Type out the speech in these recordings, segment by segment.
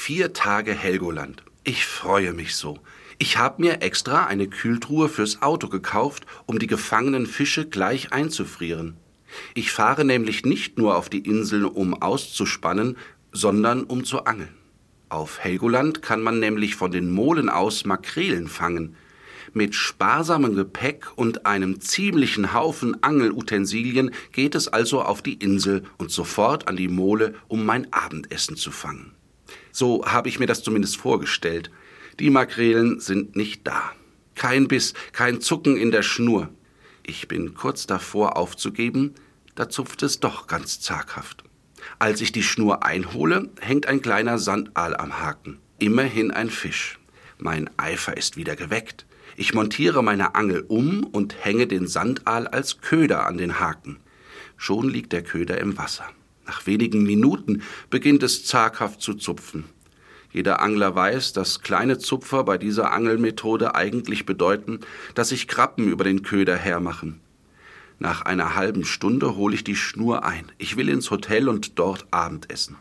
4 Tage Helgoland. Ich freue mich so. Ich habe mir extra eine Kühltruhe fürs Auto gekauft, um die gefangenen Fische gleich einzufrieren. Ich fahre nämlich nicht nur auf die Insel, um auszuspannen, sondern um zu angeln. Auf Helgoland kann man nämlich von den Molen aus Makrelen fangen. Mit sparsamem Gepäck und einem ziemlichen Haufen Angelutensilien geht es also auf die Insel und sofort an die Mole, um mein Abendessen zu fangen. So habe ich mir das zumindest vorgestellt. Die Makrelen sind nicht da. Kein Biss, kein Zucken in der Schnur. Ich bin kurz davor aufzugeben, da zupft es doch ganz zaghaft. Als ich die Schnur einhole, hängt ein kleiner Sandaal am Haken. Immerhin ein Fisch. Mein Eifer ist wieder geweckt. Ich montiere meine Angel um und hänge den Sandaal als Köder an den Haken. Schon liegt der Köder im Wasser. Nach wenigen Minuten beginnt es zaghaft zu zupfen. Jeder Angler weiß, dass kleine Zupfer bei dieser Angelmethode eigentlich bedeuten, dass sich Krabben über den Köder hermachen. Nach einer halben Stunde hole ich die Schnur ein. Ich will ins Hotel und dort Abendessen.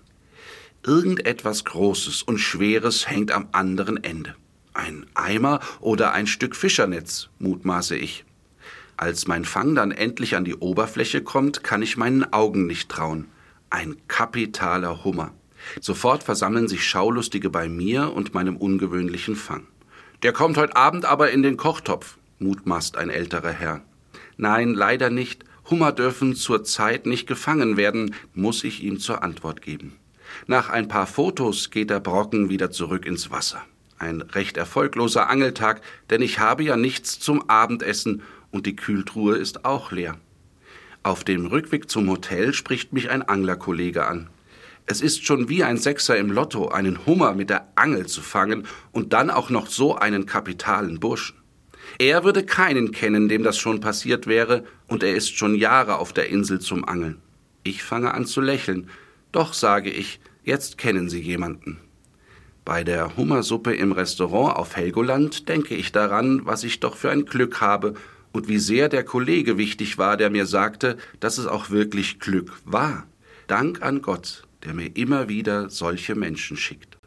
Irgendetwas Großes und Schweres hängt am anderen Ende. Ein Eimer oder ein Stück Fischernetz, mutmaße ich. Als mein Fang dann endlich an die Oberfläche kommt, kann ich meinen Augen nicht trauen. Ein kapitaler Hummer. Sofort versammeln sich Schaulustige bei mir und meinem ungewöhnlichen Fang. »Der kommt heute Abend aber in den Kochtopf«, mutmaßt ein älterer Herr. »Nein, leider nicht. Hummer dürfen zur Zeit nicht gefangen werden«, muss ich ihm zur Antwort geben. Nach ein paar Fotos geht der Brocken wieder zurück ins Wasser. Ein recht erfolgloser Angeltag, denn ich habe ja nichts zum Abendessen und die Kühltruhe ist auch leer. Auf dem Rückweg zum Hotel spricht mich ein Anglerkollege an. Es ist schon wie ein Sechser im Lotto, einen Hummer mit der Angel zu fangen und dann auch noch so einen kapitalen Burschen. Er würde keinen kennen, dem das schon passiert wäre, und er ist schon Jahre auf der Insel zum Angeln. Ich fange an zu lächeln. Doch, sage ich, jetzt kennen Sie jemanden. Bei der Hummersuppe im Restaurant auf Helgoland denke ich daran, was ich doch für ein Glück habe und wie sehr der Kollege wichtig war, der mir sagte, dass es auch wirklich Glück war. Dank an Gott, der mir immer wieder solche Menschen schickt.